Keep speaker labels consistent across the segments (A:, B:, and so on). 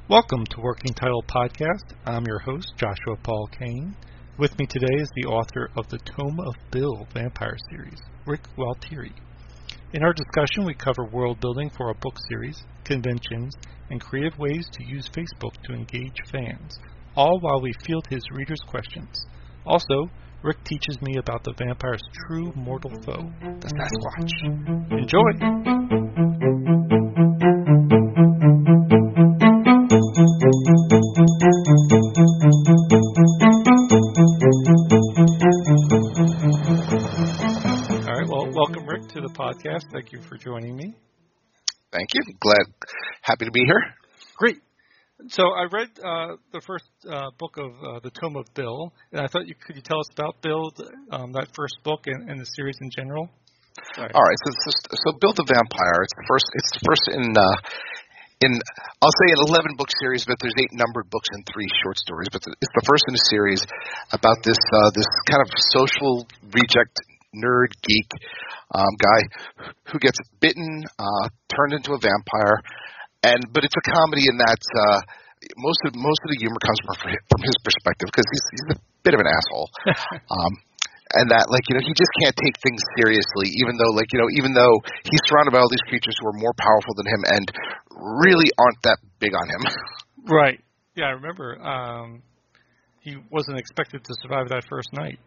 A: Welcome to Working Title Podcast. I'm your host, Joshua Paul Kane. With me today is the author of the Tome of Bill vampire series, Rick Gualtieri. In our discussion, we cover world building for our book series, conventions, and creative ways to use Facebook to engage fans, all while we field his readers' questions. Also, Rick teaches me about the vampire's true mortal foe, the Sasquatch. Enjoy! All right, well, welcome, Rick, to the podcast. Thank you for joining me.
B: Thank you. Happy to be here.
A: Great. So I read the first book of the Tome of Bill, and I thought could you tell us about Bill, that first book, and the series in general? Sorry.
B: All right. So Bill the Vampire. It's the first in I'll say an 11-book series, but there's 8 numbered books and 3 short stories. But it's the first in a series about this kind of social reject nerd geek guy who gets bitten, turned into a vampire, but it's a comedy in that most of the humor comes from his perspective because he's a bit of an asshole. And that, he just can't take things seriously, even though he's surrounded by all these creatures who are more powerful than him and really aren't that big on him.
A: Right. Yeah, I remember he wasn't expected to survive that first night.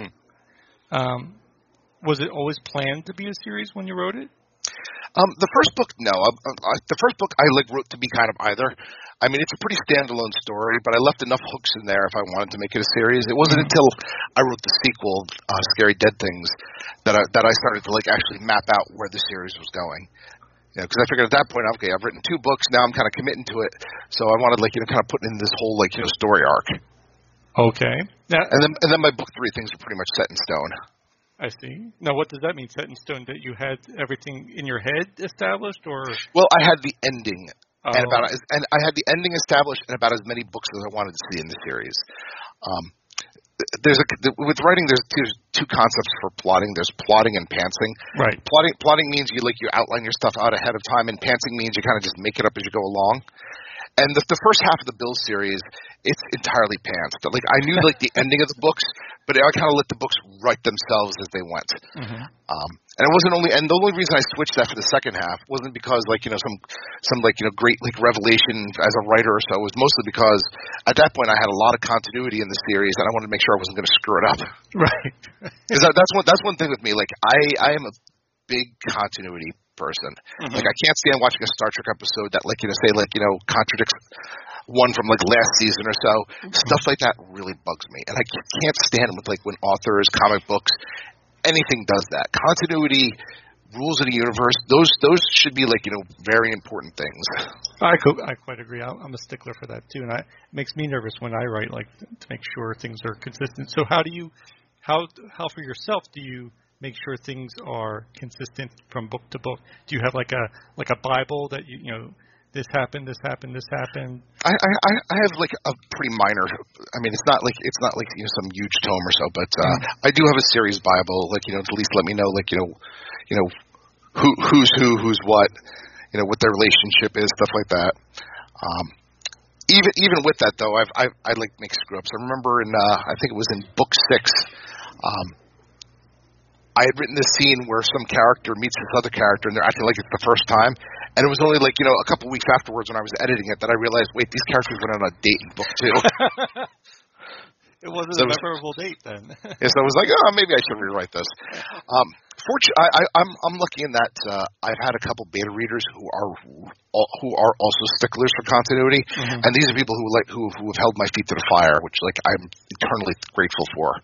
A: Was it always planned to be a series when you wrote it?
B: The first book, no. The first book I wrote to be kind of either. I mean, it's a pretty standalone story, but I left enough hooks in there if I wanted to make it a series. It wasn't until I wrote the sequel, Scary Dead Things, that I started to actually map out where the series was going. Because I figured at that point, okay, I've written 2 books, now I'm kind of committing to it, so I wanted kind of putting in this whole story arc.
A: Okay. Now,
B: and then my book 3 things are pretty much set in stone.
A: I see. Now, what does that mean, set in stone? That you had everything in your head established, or?
B: Well, I had the ending, and I had the ending established, and about as many books as I wanted to see in the series. With writing, there's 2 concepts for plotting. There's plotting and pantsing.
A: Right.
B: Plotting means you outline your stuff out ahead of time, and pantsing means you kind of just make it up as you go along. And the first half of the Bill series, it's entirely pantsed. I knew the ending of the books, but I kind of let the books write themselves as they went. Mm-hmm. And it wasn't only, and the only reason I switched that for the second half wasn't because some great revelation as a writer or so. It was mostly because at that point I had a lot of continuity in the series, and I wanted to make sure I wasn't going to screw it up.
A: Right.
B: Because that's one thing with me. I am a big continuity person. Mm-hmm. I can't stand watching a Star Trek episode that contradicts one from last season or so. Mm-hmm. Stuff like that really bugs me, and I can't stand with when authors, comic books, anything does that. Continuity, rules of the universe, those should be very important things.
A: I quite agree. I'm a stickler for that too, and it makes me nervous when I write to make sure things are consistent. So how for yourself do you make sure things are consistent from book to book? Do you have a Bible that this happened, this happened, this happened?
B: I have a pretty minor. I mean, it's not some huge tome or so, but I do have a series Bible. To at least let me know who's who, who's what, what their relationship is, stuff like that. Even with that though, I make screw ups. I remember I think it was in book 6. I had written this scene where some character meets this other character, and they're acting like it's the first time. And it was only a couple weeks afterwards when I was editing it that I realized, wait, these characters went on a date in book 2.
A: It wasn't a memorable date then.
B: Yes, I was maybe I should rewrite this. I'm lucky in that I've had a couple beta readers who are also sticklers for continuity, mm-hmm. and these are people who have held my feet to the fire, which I'm eternally grateful for.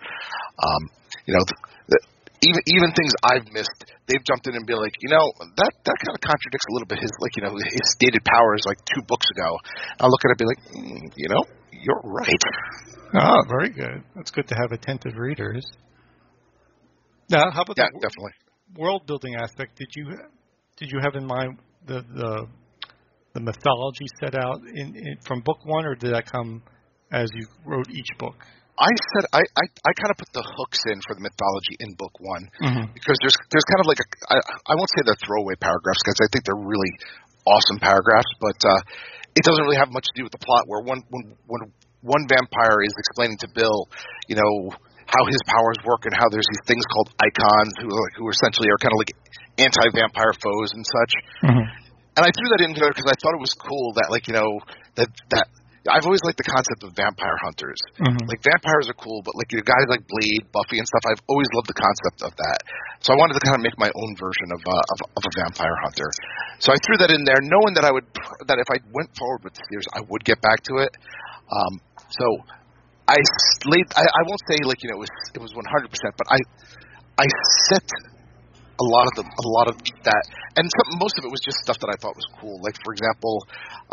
B: Even things I've missed, they've jumped in and been that kind of contradicts a little bit his stated powers 2 books ago. I'll look at it and be you're right.
A: Oh, very good. That's good to have attentive readers. Now, how about the
B: definitely
A: world building aspect? Did you have in mind the mythology set out in from book 1, or did that come as you wrote each book?
B: I said I kind of put the hooks in for the mythology in book 1, mm-hmm. because there's kind of I won't say they're throwaway paragraphs because I think they're really awesome paragraphs, but it doesn't really have much to do with the plot. Where when one vampire is explaining to Bill, how his powers work and how there's these things called icons who essentially are kind of like anti-vampire foes and such.
A: Mm-hmm.
B: And I threw that in there because I thought it was cool that that I've always liked the concept of vampire hunters.
A: Mm-hmm.
B: Like, vampires are cool, but like guys like Blade, Buffy, and stuff, I've always loved the concept of that. So I wanted to kind of make my own version of a vampire hunter. So I threw that in there, knowing that if I went forward with the series, I would get back to it. So I won't say it was 100%, but I set a lot of that, and most of it was just stuff that I thought was cool. Like, for example,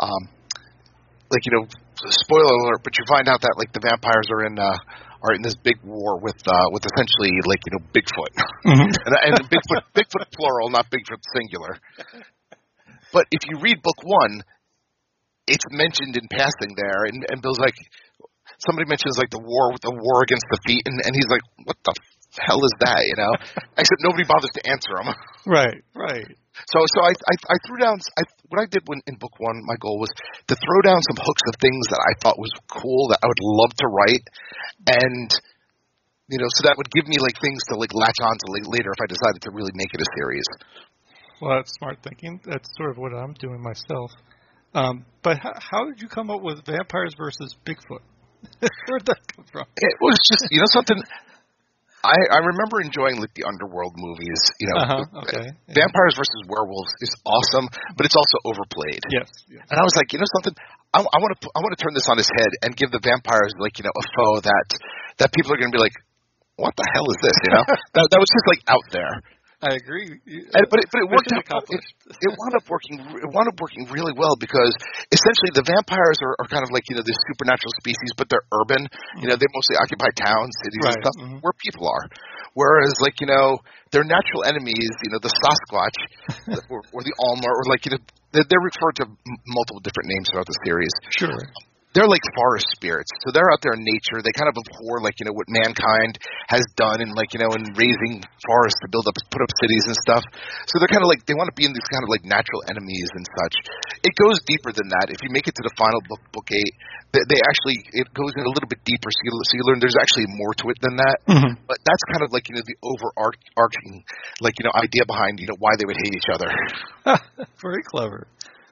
B: spoiler alert, but you find out that the vampires are in this big war with essentially Bigfoot,
A: mm-hmm.
B: and Bigfoot plural, not Bigfoot singular. But if you read book 1, it's mentioned in passing there, and Bill's like, somebody mentions the war against the feet, and he's like, what the hell is that? Except nobody bothers to answer him.
A: Right.
B: So I threw down. What I did in book 1, my goal was to throw down some hooks of things that I thought was cool that I would love to write, and so that would give me things to latch on to later if I decided to really make it a series.
A: Well, that's smart thinking. That's sort of what I'm doing myself. But how did you come up with vampires versus Bigfoot? Where'd that come from?
B: It was just something. I remember enjoying the underworld movies.
A: Okay.
B: Vampires versus werewolves is awesome, but it's also overplayed.
A: Yes.
B: And I was like, something. I want to turn this on its head and give the vampires a foe that people are going to be like, what the hell is this? That was just out there.
A: I agree.
B: But it worked out. It wound up working. It wound up working really well because essentially the vampires are kind of this supernatural species, but they're urban.
A: Mm-hmm.
B: They mostly occupy towns, cities,
A: right.
B: and stuff
A: Mm-hmm.
B: where people are. Whereas their natural enemies, the Sasquatch or the Alma, or they're referred to multiple different names throughout the series.
A: Sure.
B: They're like forest spirits, so they're out there in nature. They kind of abhor, what mankind has done, in in raising forests to put up cities and stuff. So they're kind of they want to be in these kind of natural enemies and such. It goes deeper than that. If you make it to the final book 8, it goes in a little bit deeper. So you learn there's actually more to it than that.
A: Mm-hmm.
B: But that's kind of the overarching idea behind why they would hate each other.
A: Very clever.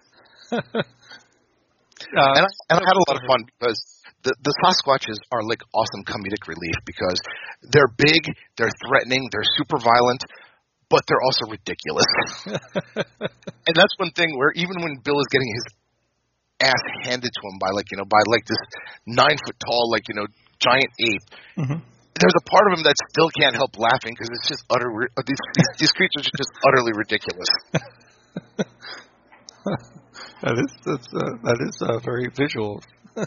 B: And I had a lot of fun because the Sasquatches are awesome comedic relief because they're big, they're threatening, they're super violent, but they're also ridiculous. And that's one thing where even when Bill is getting his ass handed to him by this 9-foot tall giant ape, mm-hmm. there's a part of him that still can't help laughing because it's just these creatures are just utterly ridiculous.
A: That is very visual.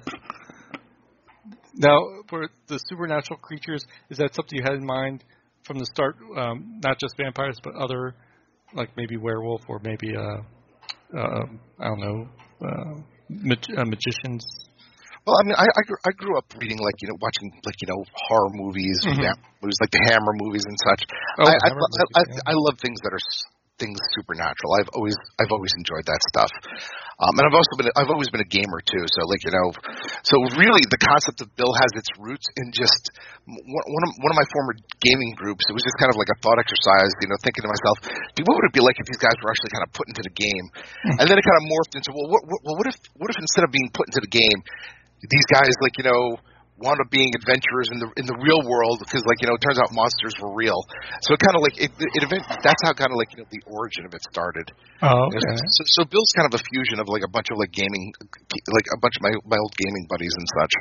A: Now, for the supernatural creatures, is that something you had in mind from the start? Not just vampires, but other, maybe werewolf or maybe I don't know, magicians.
B: Well, I mean, I grew up reading watching horror movies,
A: mm-hmm.
B: movies like the Hammer movies and such.
A: Oh,
B: I love things that are things supernatural. I've always enjoyed that stuff. And I've always been a gamer too. So so really the concept of Bill has its roots in just one of my former gaming groups. It was just kind of a thought exercise, thinking to myself, dude, what would it be like if these guys were actually kind of put into the game? And then it kind of morphed into, what if instead of being put into the game, these guys wound up being adventurers in the real world because it turns out monsters were real. So it kind of that's how kind of the origin of it started.
A: Oh, okay.
B: So Bill's kind of a fusion of a bunch of gaming, a bunch of my old gaming buddies and such.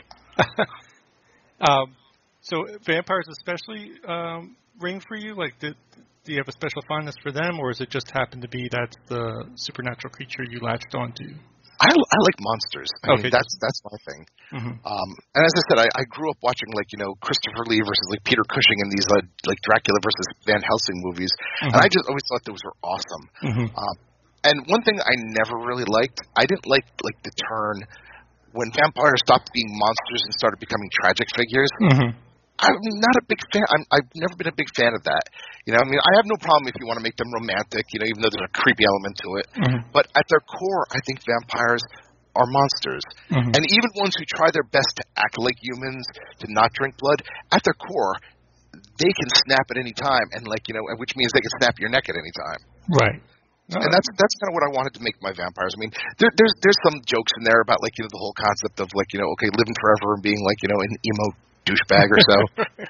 A: So vampires especially ring for you? Do you have a special fondness for them, or is it just happen to be that's the supernatural creature you latched onto?
B: I like monsters. I mean, that's my thing.
A: Mm-hmm.
B: And as I said, I grew up watching Christopher Lee versus Peter Cushing in these Dracula versus Van Helsing movies, mm-hmm. and I just always thought those were awesome.
A: Mm-hmm.
B: And one thing I never really liked, I didn't like the turn when vampires stopped being monsters and started becoming tragic figures.
A: Mm-hmm.
B: I'm not a big fan. I've never been a big fan of that. You know, I mean, I have no problem if you want to make them romantic, you know, even though there's a creepy element to it. But at their core, I think vampires are monsters. And even ones who try their best to act like humans, to not drink blood, at their core, they can snap at any time, and like, you know, which means they can snap your neck at any time.
A: Right.
B: And that's kind of what I wanted to make my vampires. I mean, there's some jokes in there about, like, you know, the whole concept of, like, you know, okay, living forever and being, like, you know, an emo douchebag or so.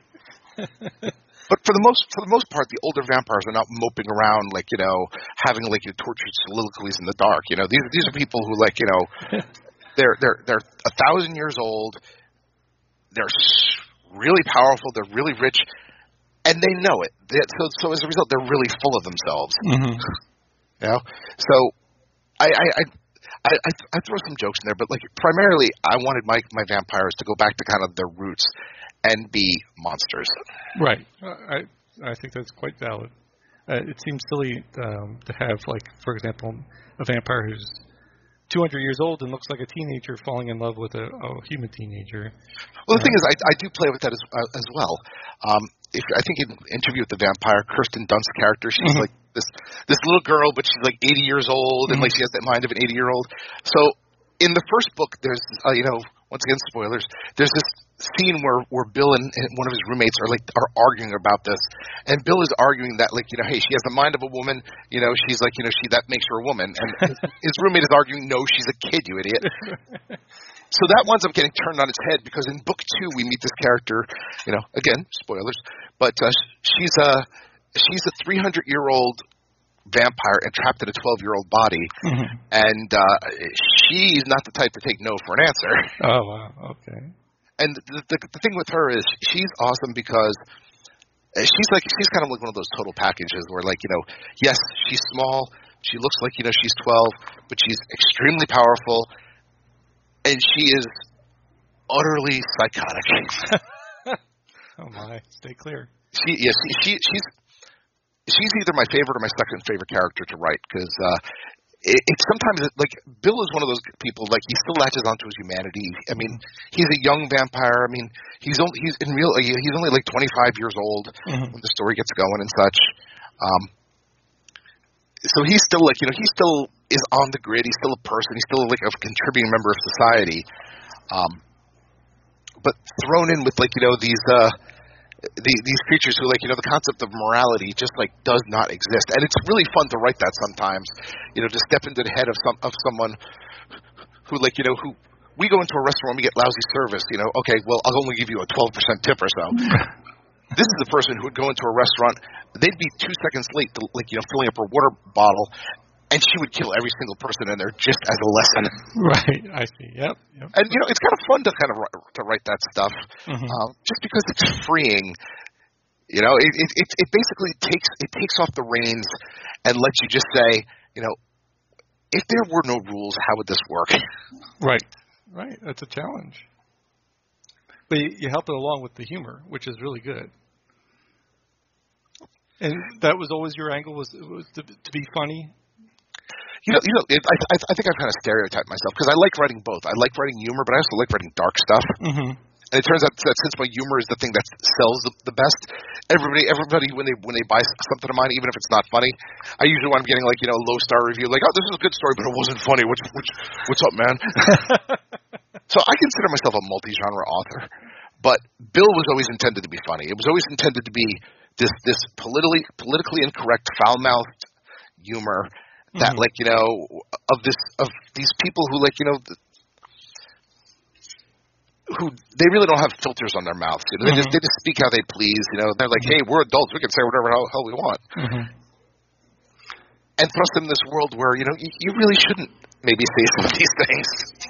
B: But for the most part, the older vampires are not moping around, like, you know, having, like, tortured soliloquies in the dark. You know, these are people who, like, you know, they're 1,000 years old. They're really powerful. They're really rich, and they know it. So as a result, they're really full of themselves. You know, so I throw some jokes in there, but, like, primarily I wanted my vampires to go back to kind of their roots and be monsters.
A: Right. I think that's quite valid. It seems silly to have, like, for example, a vampire who's 200 years old and looks like a teenager falling in love with a human teenager.
B: Well, the thing is, I do play with that as well. I think in Interview with the Vampire, Kirsten Dunst's character, she's like this little girl, but she's like 80 years old, and like she has that mind of an 80-year-old. So in the first book, there's you know, once again, spoilers. There's this scene where Bill and one of his roommates are arguing about this, and Bill is arguing that, like, you know, hey, she has the mind of a woman, you know, she's like, you know, that makes her a woman, and his roommate is arguing, no, she's a kid, you idiot. So that winds up getting turned on its head, because in book 2 we meet this character, you know, again, spoilers, but she's a 300-year-old vampire entrapped in a 12-year-old body, and she's not the type to take no for an answer.
A: Oh, wow, okay.
B: And the thing with her is she's awesome because she's kind of like one of those total packages where, like, you know, yes, she's small, she looks like, you know, she's 12, but she's extremely powerful, and she is utterly psychotic.
A: Oh my, stay clear.
B: She's either my favorite or my second favorite character to write, because it's sometimes, like, Bill is one of those people, like, he still latches onto his humanity. I mean, he's a young vampire. I mean, he's only like 25 years old when the story gets going and such. So he's still, like, you know, he still is on the grid. He's still a person. He's still, like, a contributing member of society. But thrown in with, like, you know, these creatures who, like, you know, the concept of morality just, like, does not exist. And it's really fun to write that sometimes, you know, to step into the head of someone who, like, you know, who we go into a restaurant, we get lousy service, you know, okay, well, I'll only give you a 12% tip or so. This is the person who would go into a restaurant, they'd be 2 seconds late to, like, you know, filling up her water bottle, and she would kill every single person in there just as a lesson.
A: Right, I see. Yep.
B: And, you know, it's kind of fun to kind of to write that stuff, just because it's freeing. You know, it basically takes off the reins and lets you just say, you know, if there were no rules, how would this work?
A: Right. That's a challenge. But you help it along with the humor, which is really good. And that was always your angle, was to be funny.
B: I think I've kind of stereotyped myself, because I like writing both. I like writing humor, but I also like writing dark stuff. And it turns out that since my humor is the thing that sells the best, everybody when they buy something of mine, even if it's not funny, I usually wind up getting, like, you know, a low-star review, like, oh, this is a good story, but it wasn't funny. What's up, man? So I consider myself a multi-genre author, but Bill was always intended to be funny. It was always intended to be this politically incorrect, foul-mouthed humor that, like, you know, of these people who, like, you know, who they really don't have filters on their mouths. You know, they just speak how they please. You know, they're like, hey, we're adults, we can say whatever the hell we want. And thrust them in this world where, you know, you really shouldn't maybe say some of these things.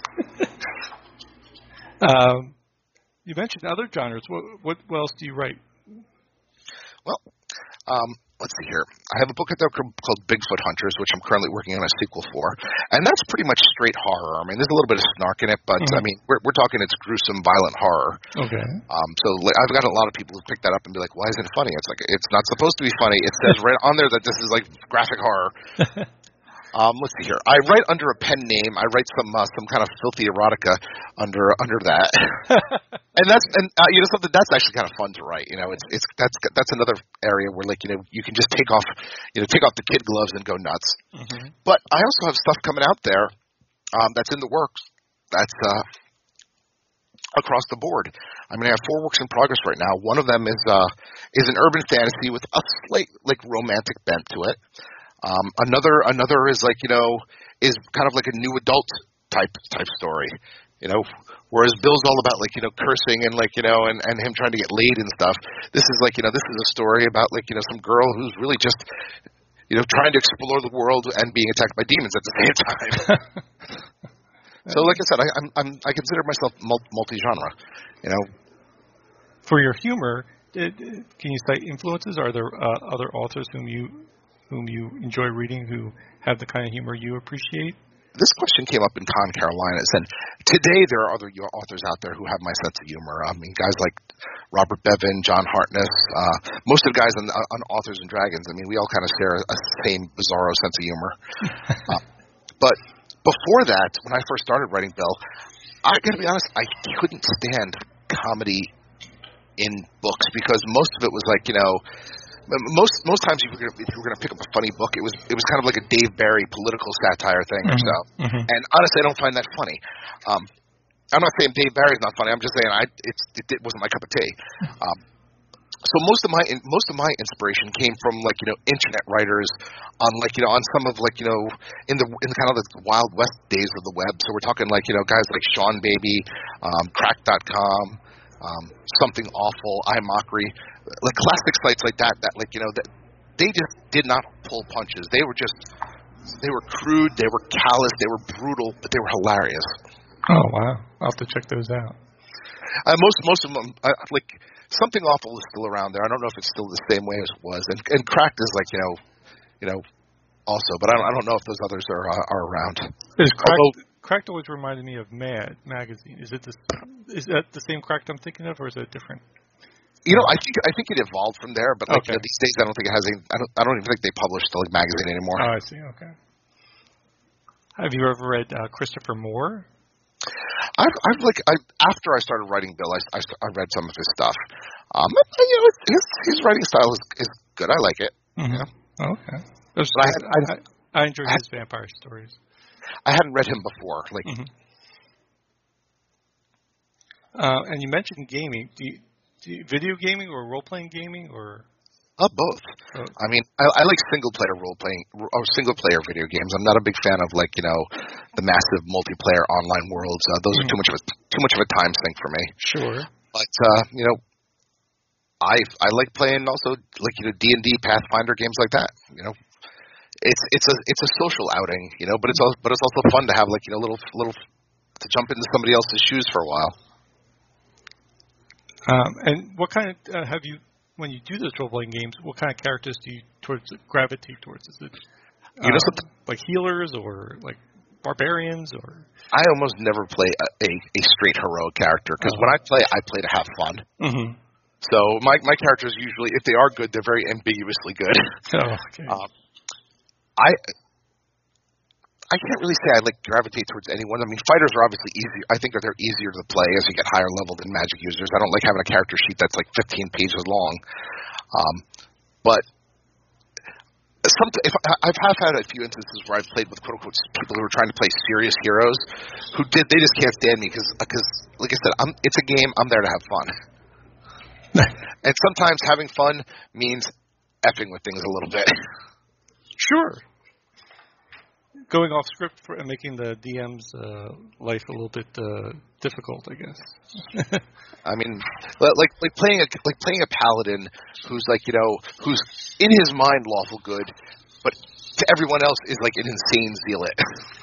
A: You mentioned other genres. What else do you write?
B: Well, let's see here. I have a book out there called Bigfoot Hunters, which I'm currently working on a sequel for, and that's pretty much straight horror. I mean, there's a little bit of snark in it, but I mean, we're talking it's gruesome, violent horror. Okay. So I've got a lot of people who pick that up and be like, "Why isn't it funny?" It's like, it's not supposed to be funny. It says right on there that this is like graphic horror. Let's see here. I write under a pen name. I write some kind of filthy erotica under that, and something that's actually kind of fun to write. That's another area where you can just take off the kid gloves and go nuts. Mm-hmm. But I also have stuff coming out there that's in the works. That's across the board. I mean, I have 4 works in progress right now. One of them is an urban fantasy with a slight romantic bent to it. Another is is kind of like a new adult type story, whereas Bill's all about cursing and and him trying to get laid and stuff. This is this is a story about some girl who's really just trying to explore the world and being attacked by demons at the same time. So like I said, I consider myself multi-genre,
A: For your humor, can you cite influences? Are there other authors whom you enjoy reading who have the kind of humor you appreciate?
B: This question came up in Con Carolinas, and today there are other authors out there who have my sense of humor. I mean, guys like Robert Bevan, John Hartness, most of the guys on Authors and Dragons. I mean, we all kind of share a same bizarro sense of humor. But before that, when I first started writing Bill, I got to be honest, I couldn't stand comedy in books because most of it was most times if you were going to pick up a funny book, it was kind of like a Dave Barry political satire thing or so. Mm-hmm. And honestly, I don't find that funny. I'm not saying Dave Barry's not funny. I'm just saying it wasn't my cup of tea. So most of my inspiration came from internet writers on on some of in the kind of the Wild West days of the web. So we're talking guys like Sean Baby, Crack.com. Something Awful, iMockery, classic sites like that that they just did not pull punches. They were crude, they were callous, they were brutal, but they were hilarious.
A: Oh wow, I'll have to check those out.
B: Most of them, Something Awful is still around there. I don't know if it's still the same way as it was, and Cracked is also, but I don't know if those others are around.
A: Cracked always reminded me of Mad magazine. Is that the same Cracked I'm thinking of, or is it different?
B: I think it evolved from there, but these days I don't think it has any. I don't even think they publish the magazine anymore.
A: Oh, I see. Okay. Have you ever read Christopher Moore?
B: After I started writing Bill, I read some of his stuff. His writing style is good. I like it.
A: Mm-hmm. Okay. I enjoy his vampire stories.
B: I hadn't read him before.
A: Mm-hmm. And you mentioned gaming. Do you video gaming or role-playing gaming or?
B: Both. Oh. I mean, I like single-player role-playing or single-player video games. I'm not a big fan of the massive multiplayer online worlds. Those are too much of a time sink for me.
A: Sure.
B: But I like playing also D&D, Pathfinder games like that. It's a social outing, but it's also fun to have little to jump into somebody else's shoes for a while.
A: And what kind of have you when you do those role-playing games? What kind of characters do you gravitate towards? Is it like healers or like barbarians or?
B: I almost never play a straight heroic character because when I play to have fun. Mm-hmm. So my characters usually, if they are good, they're very ambiguously good.
A: Oh, okay.
B: I can't really say I gravitate towards anyone. I mean, fighters are obviously easier. I think that they're easier to play as you get higher level than Magic users. I don't like having a character sheet that's 15 pages long. But I've had a few instances where I've played with quote unquote people who are trying to play serious heroes they just can't stand me because like I said, it's a game. I'm there to have fun. And sometimes having fun means effing with things a little bit.
A: Sure. Going off script and making the DM's life a little bit difficult, I guess.
B: I mean, like playing a paladin who's who's in his mind lawful good, but to everyone else is an insane zealot.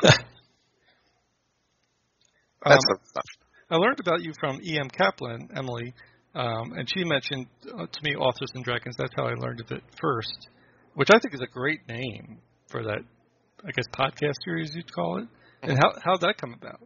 B: That's the stuff.
A: I learned about you from E.M. Kaplan, Emily, and she mentioned to me Authors and Dragons. That's how I learned of it first, which I think is a great name for that, I guess, podcast series you'd call it. And how'd that come about?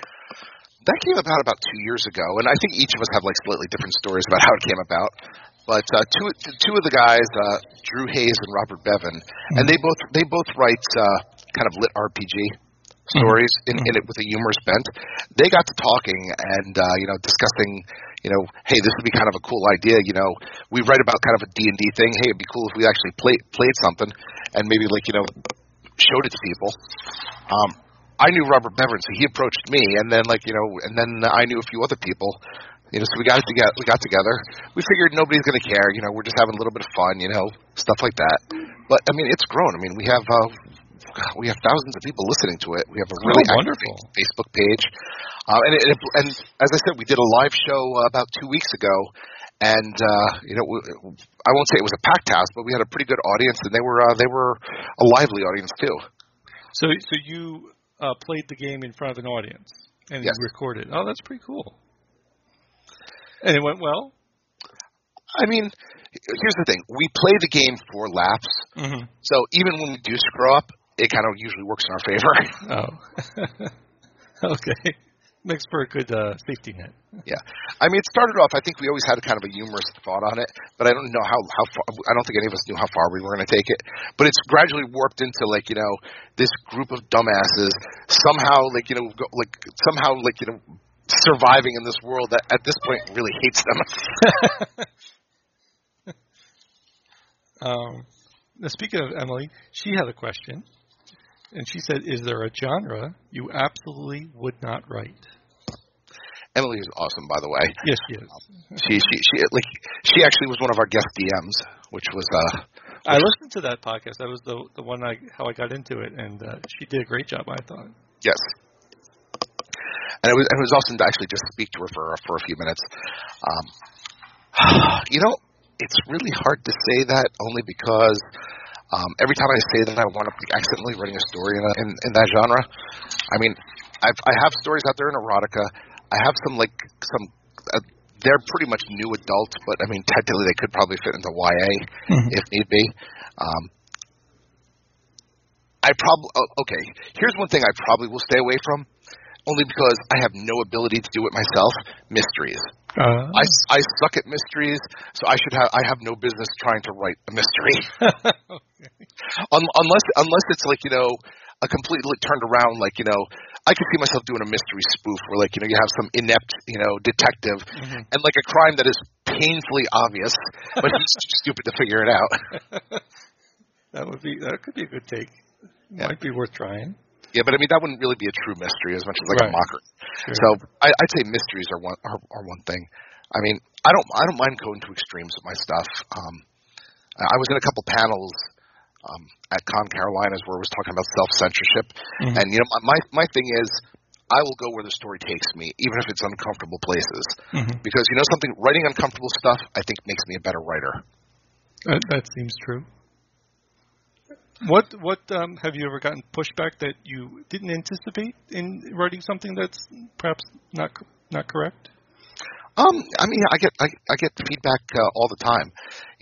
A: That
B: came about 2 years ago, and I think each of us have slightly different stories about how it came about. But two of the guys, Drew Hayes and Robert Bevan, and they both write kind of lit RPG stories in it with a humorous bent. They got to talking and discussing, hey, this would be kind of a cool idea. We write about kind of a D&D thing. Hey, it'd be cool if we actually played something and maybe showed it to people. I knew Robert Bevan, so he approached me, and then and then I knew a few other people. So we got together. We figured nobody's going to care. We're just having a little bit of fun, stuff like that. But I mean, it's grown. I mean, we have thousands of people listening to it. We have a really active Facebook page, and as I said, we did a live show about 2 weeks ago, and I won't say it was a packed house, but we had a pretty good audience, and they were a lively audience too.
A: So you played the game in front of an audience and
B: yes.
A: You recorded. Oh, that's pretty cool. And it went well?
B: I mean, here's the thing. We play the game for laughs. Mm-hmm. So even when we do screw up, it kind of usually works in our favor.
A: Oh. Okay. Makes for a good safety net.
B: Yeah. I mean, it started off, I think we always had a kind of a humorous thought on it, but I don't know how far, I don't think any of us knew how far we were going to take it. But it's gradually warped into, this group of dumbasses somehow, surviving in this world that at this point really hates them.
A: Now, speaking of Emily, she had a question, and she said, "Is there a genre you absolutely would not write?"
B: Emily is awesome, by the way.
A: Yes, she is.
B: She actually was one of our guest DMs, which was.
A: I listened to that podcast. That was the one how I got into it, and she did a great job, I thought.
B: Yes. And it was awesome to actually just speak to her for a few minutes. It's really hard to say that only because every time I say that I want to be accidentally writing a story in that genre. I mean, I have stories out there in erotica. I have some they're pretty much new adult, but I mean technically they could probably fit into YA if need be. Okay. Here's one thing I probably will stay away from. Only because I have no ability to do it myself. Mysteries. I suck at mysteries, so I have no business trying to write a mystery. Okay. Unless it's a completely turned around, I could see myself doing a mystery spoof where you have some inept detective and a crime that is painfully obvious, but he's too stupid to figure it out.
A: That could be a good take. Might be worth trying.
B: Yeah, but I mean that wouldn't really be a true mystery as much as a mockery. Sure. So I'd say mysteries are one thing. I mean, I don't mind going to extremes with my stuff. I was in a couple panels at Con Carolinas where I was talking about self-censorship, and my thing is I will go where the story takes me, even if it's uncomfortable places, because something, writing uncomfortable stuff I think makes me a better writer.
A: That seems true. What have you ever gotten pushback that you didn't anticipate in writing something that's perhaps not correct?
B: I mean, I get feedback all the time.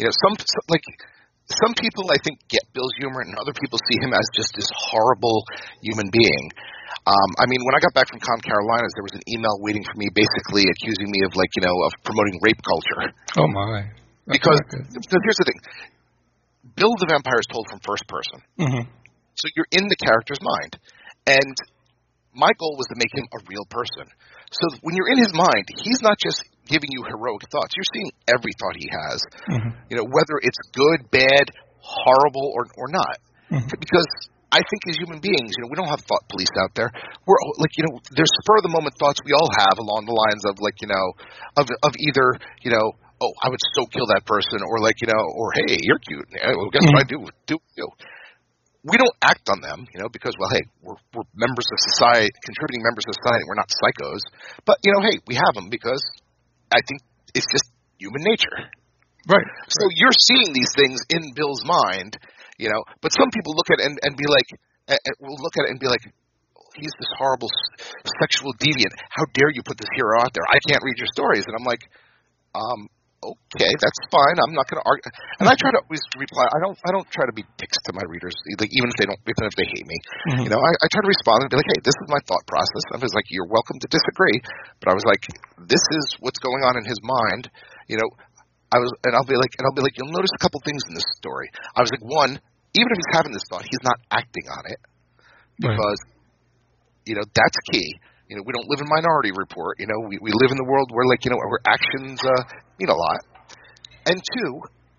B: Some people I think get Bill's humor, and other people see him as just this horrible human being. I mean, when I got back from Con Carolinas, there was an email waiting for me, basically accusing me of of promoting rape culture.
A: Oh my!
B: Because here's the thing. Bill the Vampire is told from first person. So you're in the character's mind. And my goal was to make him a real person. So when you're in his mind, he's not just giving you heroic thoughts. You're seeing every thought he has. Whether it's good, bad, horrible, or not. Because I think as human beings, we don't have thought police out there. We're there's spur of the moment thoughts we all have along the lines of of either, oh, I would so kill that person, or or hey, you're cute. Well, guess what I do? We don't act on them, because hey, we're members of society, contributing members of society. We're not psychos, but hey, we have them because I think it's just human nature.
A: Right.
B: So you're seeing these things in Bill's mind, but some people look at it and be like, will look at it and be like, he's this horrible sexual deviant. How dare you put this hero out there? I can't read your stories. And I'm like, okay, that's fine. I'm not going to argue. And I try to always reply. I don't try to be dicks to my readers, even if they hate me. I try to respond and be like, hey, this is my thought process. I was like, you're welcome to disagree, but I was like, this is what's going on in his mind. I'll be like, you'll notice a couple things in this story. I was like, one, even if he's having this thought, he's not acting on it because, that's key. We don't live in Minority Report. We live in the world where, where actions mean a lot. And two,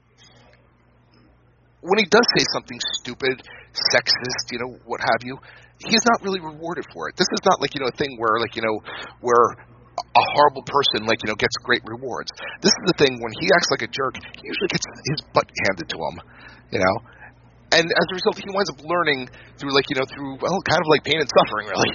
B: when he does say something stupid, sexist, what have you, he's not really rewarded for it. This is not like, a thing where, where a horrible person, gets great rewards. This is the thing, when he acts like a jerk, he usually gets his butt handed to him, And as a result, he winds up learning through, kind of like pain and suffering, really.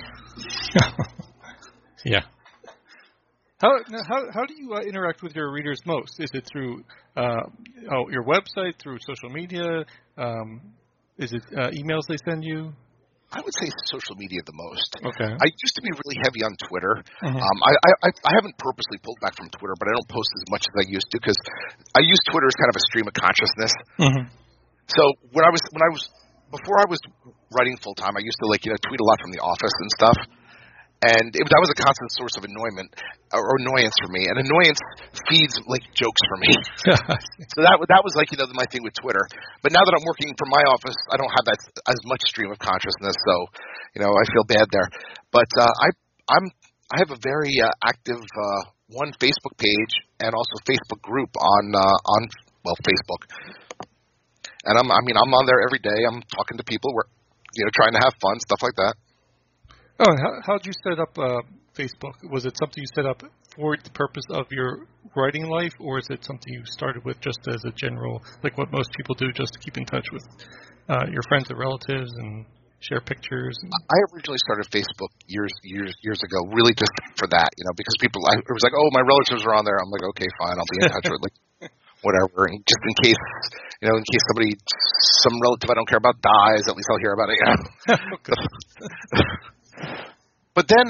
A: Yeah. How do you interact with your readers most? Is it through your website, through social media? Is it emails they send you?
B: I would say social media the most.
A: Okay.
B: I used to be really heavy on Twitter.
A: Mm-hmm.
B: I haven't purposely pulled back from Twitter, but I don't post as much as I used to because I use Twitter as kind of a stream of consciousness.
A: Mm-hmm.
B: So before I was writing full time, I used to tweet a lot from the office and stuff. And that was a constant source of annoyance for me. And annoyance feeds jokes for me. So that was my thing with Twitter. But now that I'm working from my office, I don't have that as much stream of consciousness. So I feel bad there. But I have a very active one Facebook page and also Facebook group on Facebook. And I'm on there every day. I'm talking to people. We're trying to have fun, stuff like that.
A: Oh, how did you set up Facebook? Was it something you set up for the purpose of your writing life, or is it something you started with just as a general, like what most people do, just to keep in touch with your friends or relatives and share pictures?
B: I originally started Facebook years ago, really just for that, because it was like, oh, my relatives are on there. I'm like, okay, fine, I'll be in touch with whatever, and just in case some relative I don't care about dies, at least I'll hear about it. But then,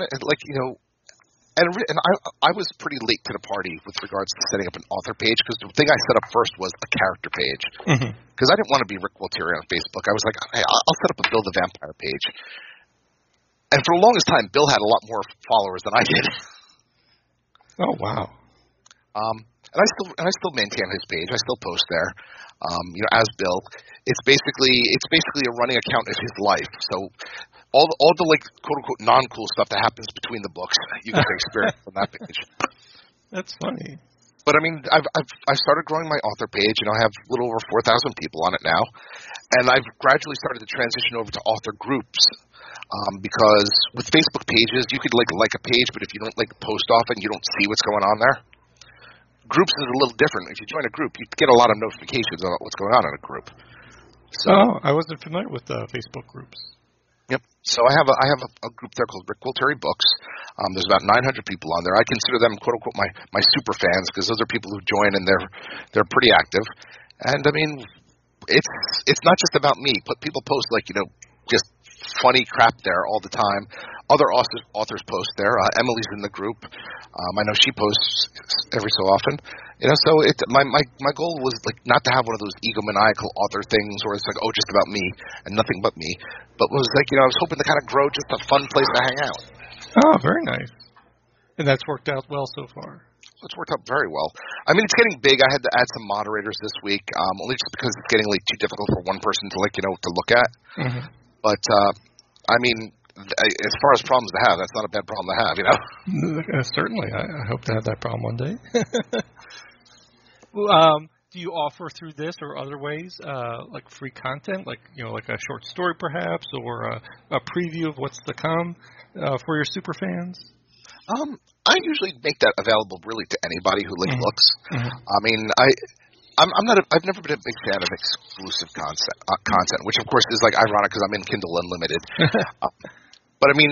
B: and I was pretty late to the party with regards to setting up an author page because the thing I set up first was a character page because I didn't want to be Rick Gualtieri on Facebook. I was like, hey, I'll set up a Bill the Vampire page, and for the longest time, Bill had a lot more followers than I did.
A: Oh wow!
B: And I still maintain his page. I still post there, as Bill. It's basically a running account of his life. So all the quote unquote non-cool stuff that happens between the books, you can experience on that page.
A: That's funny.
B: But I mean, I've started growing my author page, and I have a little over 4,000 people on it now, and I've gradually started to transition over to author groups. Because with Facebook pages, you could like a page, but if you don't post often, you don't see what's going on there. Groups is a little different. If you join a group, you get a lot of notifications about what's going on in a group. So
A: I wasn't familiar with Facebook groups.
B: Yep. So I have a group there called Rick Gualtieri Books. There's about 900 people on there. I consider them quote unquote my super fans because those are people who join and they're pretty active. And I mean, it's not just about me. People post just funny crap there all the time. Other authors post there. Emily's in the group. I know she posts every so often. So my goal was not to have one of those egomaniacal author things where it's just about me and nothing but me. But was I was hoping to kind of grow just a fun place to hang out.
A: Oh, very nice. And that's worked out well so far.
B: It's worked out very well. I mean, it's getting big. I had to add some moderators this week, only just because it's getting too difficult for one person to to look at. Mm-hmm. But I mean, as far as problems to have, that's not a bad problem to have,
A: Certainly. I hope to have that problem one day. Well, do you offer through this or other ways, free content, like a short story perhaps, or a preview of what's to come for your super fans?
B: I usually make that available really to anybody who looks. Mm-hmm. I mean, I've never been a big fan of exclusive content, which of course is ironic because I'm in Kindle Unlimited. But I mean,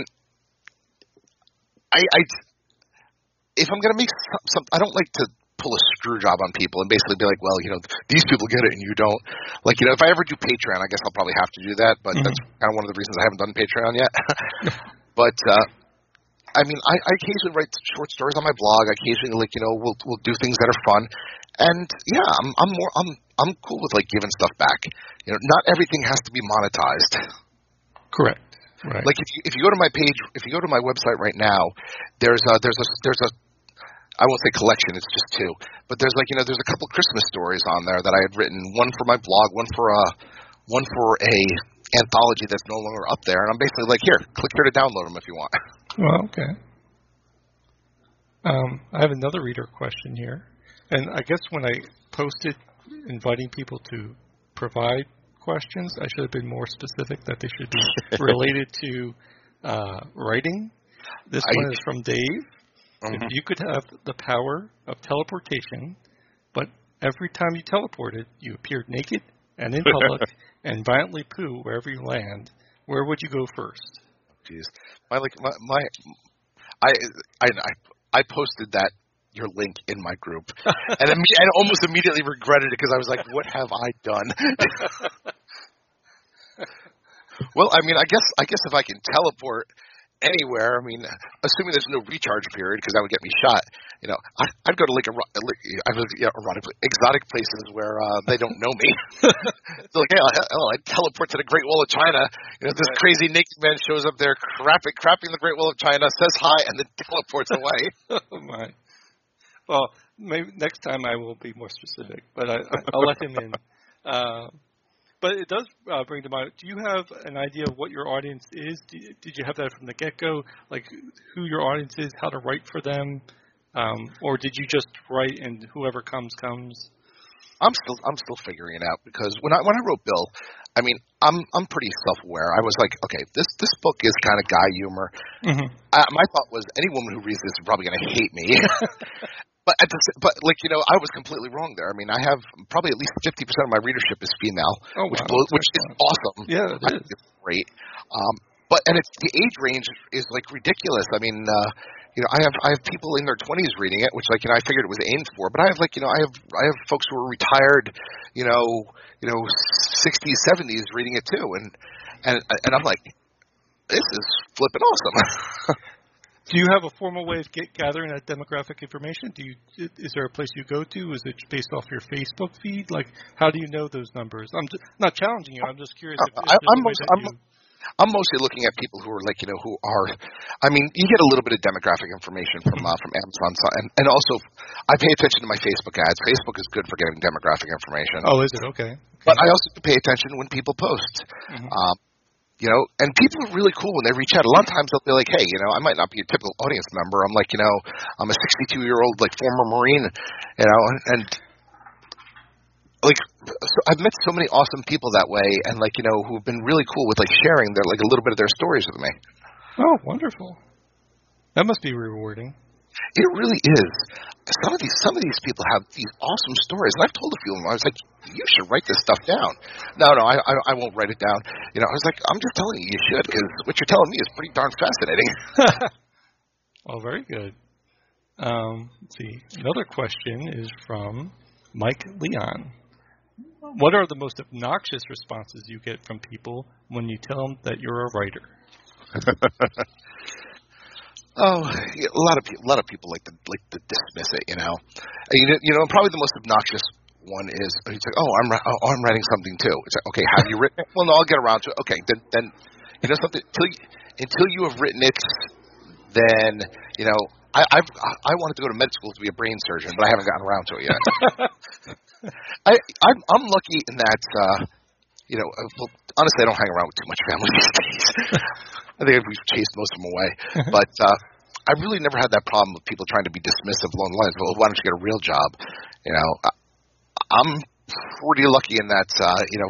B: if I'm going to make some, I don't like to pull a screw job on people and basically be like, well, these people get it and you don't. If I ever do Patreon, I guess I'll probably have to do that. But that's kind of one of the reasons I haven't done Patreon yet. But I mean, I occasionally write short stories on my blog. I occasionally we'll do things that are fun. And yeah, I'm cool with giving stuff back. Not everything has to be monetized.
A: Correct. Right.
B: If you go to my page, if you go to my website right now, there's a I won't say collection, it's just 2. But there's there's a couple Christmas stories on there that I had written, one for my blog, one for a anthology that's no longer up there, and I'm basically like, here, click here to download them if you want.
A: Well, okay. I have another reader question here, and I guess when I posted inviting people to provide questions, I should have been more specific that they should be related to writing. This one is from Dave. If you could have the power of teleportation, but every time you teleported, you appeared naked and in public and violently poo wherever you land, where would you go first?
B: Jeez, I posted your link in my group, and almost immediately regretted it because I was like, "What have I done?" Well, I mean, I guess if I can teleport anywhere, I mean, assuming there's no recharge period because that would get me shot. I'd go to exotic places where they don't know me. So like, I teleport to the Great Wall of China. This crazy naked man shows up there, crapping the Great Wall of China, says hi, and then teleports away.
A: Oh my! Well, maybe next time I will be more specific, but I'll let him in. But it does bring to mind, do you have an idea of what your audience is? Did you have that from the get-go, like who your audience is, how to write for them? Or did you just write and whoever comes?
B: I'm still figuring it out because when I wrote Bill, I mean, I'm pretty self-aware. I was like, okay, this book is kind of guy humor. Mm-hmm. My thought was any woman who reads this is probably going to hate me. But I was completely wrong there. I mean, I have probably at least 50% of my readership is female, which is awesome.
A: Yeah, it is.
B: It's great. But the age range is like ridiculous. I mean, I have people in their 20s reading it, which I figured it was aimed for. But I have I have folks who are retired, 60s, 70s reading it too, and I'm like, this is flipping awesome.
A: Do you have a formal way of gathering that demographic information? Is there a place you go to? Is it based off your Facebook feed? Like, how do you know those numbers? I'm not challenging you. I'm just curious.
B: I'm mostly looking at people who are who are. I mean, you get a little bit of demographic information from Amazon, and also I pay attention to my Facebook ads. Facebook is good for getting demographic information.
A: Oh, is it? Okay.
B: But I also pay attention when people post. Mm-hmm. And people are really cool when they reach out. A lot of times they'll be like, hey, I might not be a typical audience member. I'm like, I'm a 62-year-old, former Marine, and so I've met so many awesome people that way and who've been really cool with sharing their a little bit of their stories with me.
A: Oh, wonderful. That must be rewarding.
B: It really is. Some of these people have these awesome stories, and I've told a few of them. I was like, you should write this stuff down. No, I won't write it down. I was like, I'm just telling you should, because what you're telling me is pretty darn fascinating.
A: Oh, very good. Let's see. Another question is from Mike Leon. What are the most obnoxious responses you get from people when you tell them that you're a writer?
B: Oh, yeah, a lot of people like to dismiss it, Probably the most obnoxious one is he's like, I'm writing something too. It's like, okay, have you written it? Well, no, I'll get around to it. Okay, then something until you have written it, then I wanted to go to med school to be a brain surgeon, but I haven't gotten around to it yet. I'm lucky in that honestly, I don't hang around with too much family these days. I think we've chased most of them away. But I really never had that problem with people trying to be dismissive along the lines. Well, why don't you get a real job? I'm pretty lucky in that.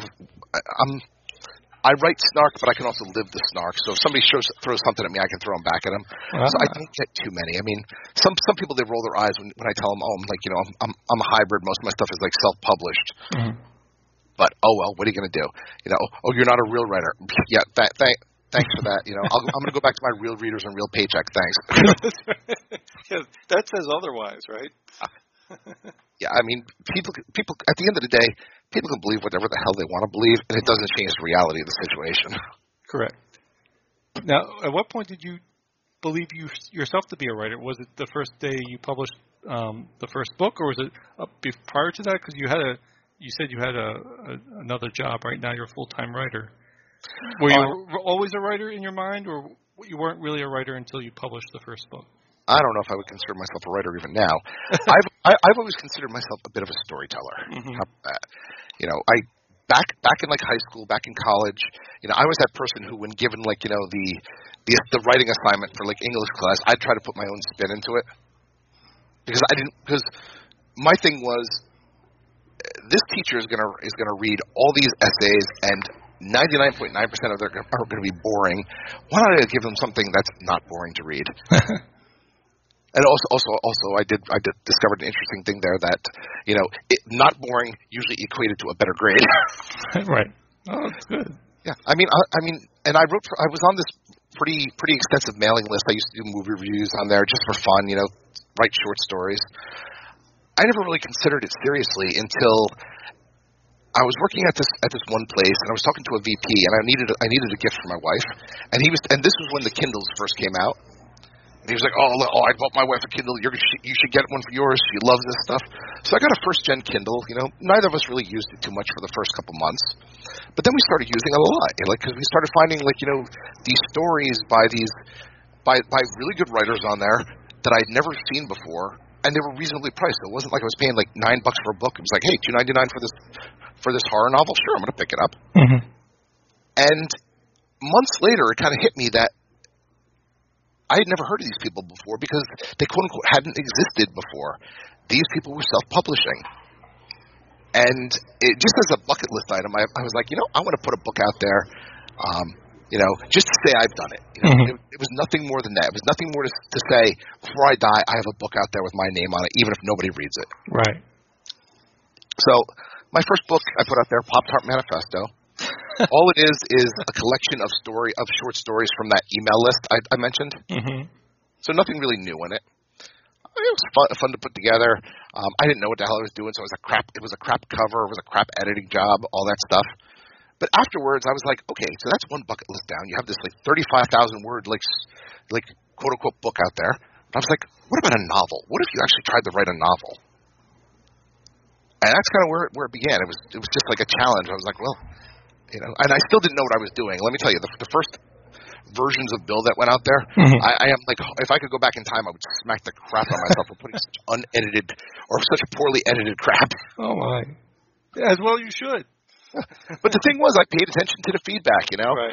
B: I write snark, but I can also live the snark. So if somebody throws something at me, I can throw them back at them. So I don't get too many. I mean, some people they roll their eyes when I tell them, I'm a hybrid. Most of my stuff is self-published. Mm-hmm. But well, what are you going to do? You're not a real writer. Yeah, thanks for that. I'm going to go back to my real readers and real paycheck. Thanks.
A: Yeah, that says otherwise, right?
B: Yeah, I mean, people. At the end of the day, people can believe whatever the hell they want to believe, and it doesn't change the reality of the situation. Correct.
A: Now, at what point did you believe yourself to be a writer? Was it the first day you published the first book, or was it prior to that? Because you said you had another job. Right now, you're a full-time writer. Were you always a writer in your mind, or you weren't really a writer until you published the first book?
B: I don't know if I would consider myself a writer even now. I've always considered myself a bit of a storyteller.
A: Mm-hmm.
B: How about that? You know, back in like high school, back in college, you know, I was that person who, when given like, you know, the writing assignment for like English class, I'd try to put my own spin into it because my thing was, this teacher is gonna read all these essays and 99.9% of them are going to be boring. Why don't I give them something that's not boring to read? And also, I discovered an interesting thing there that, you know, not boring usually equated to a better grade.
A: Right. Oh, that's good.
B: Yeah. I mean, and I was on this pretty extensive mailing list. I used to do movie reviews on there just for fun, you know, write short stories. I never really considered it seriously until I was working at this one place, and I was talking to a VP, and I needed a gift for my wife, and this was when the Kindles first came out, and he was like, oh, I bought my wife a Kindle. You should get one for yours. She loves this stuff. So I got a first gen Kindle. You know, neither of us really used it too much for the first couple months, but then we started using it a lot, you know, like, because we started finding, like, you know, these stories by really good writers on there that I'd never seen before. And they were reasonably priced. It wasn't like I was paying like $9 for a book. It was like, hey, $2.99 for this horror novel. Sure, I'm going to pick it up.
A: Mm-hmm.
B: And months later, it kind of hit me that I had never heard of these people before because they quote unquote hadn't existed before. These people were self-publishing, and just as a bucket list item, I was like, you know, I want to put a book out there. You know, just to say I've done it. You know,
A: mm-hmm.
B: it was nothing more than that. It was nothing more to say, before I die, I have a book out there with my name on it, even if nobody reads it.
A: Right.
B: So my first book I put out there, Pop-Tart Manifesto. All it is a collection of short stories from that email list I mentioned.
A: Mm-hmm.
B: So nothing really new in it. It was fun to put together. I didn't know what the hell I was doing, so it was a crap cover. It was a crap editing job, all that stuff. But afterwards, I was like, okay, so that's one bucket list down. You have this like 35,000 word like quote unquote book out there. And I was like, what about a novel? What if you actually tried to write a novel? And that's kind of where it began. It was just like a challenge. I was like, well, you know, and I still didn't know what I was doing. Let me tell you, the first versions of Bill that went out there,
A: mm-hmm.
B: I am like, if I could go back in time, I would smack the crap out of myself for putting such unedited or such poorly edited crap.
A: Oh my, as well you should.
B: But the thing was, I paid attention to the feedback. You know,
A: right.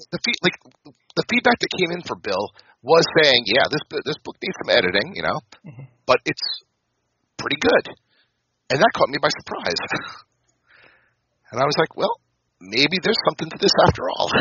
B: The feedback that came in for Bill was saying, yeah, this book needs some editing, you know,
A: mm-hmm.
B: but it's pretty good, and that caught me by surprise. And I was like, well, maybe there's something to this after all.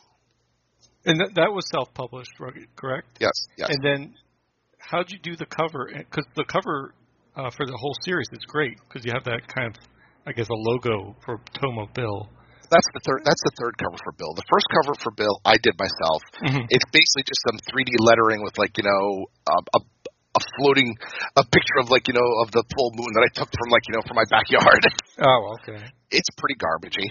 A: And that was self-published, correct?
B: Yes.
A: And then, how'd you do the cover? Because the cover for the whole series is great because you have that kind of, I guess, a logo for Tome of Bill.
B: That's the third cover for Bill. The first cover for Bill I did myself.
A: Mm-hmm.
B: It's basically just some 3D lettering with, like, you know, a picture of, like, you know, of the full moon that I took from, like, you know, from my backyard.
A: Oh, okay.
B: It's pretty garbagey.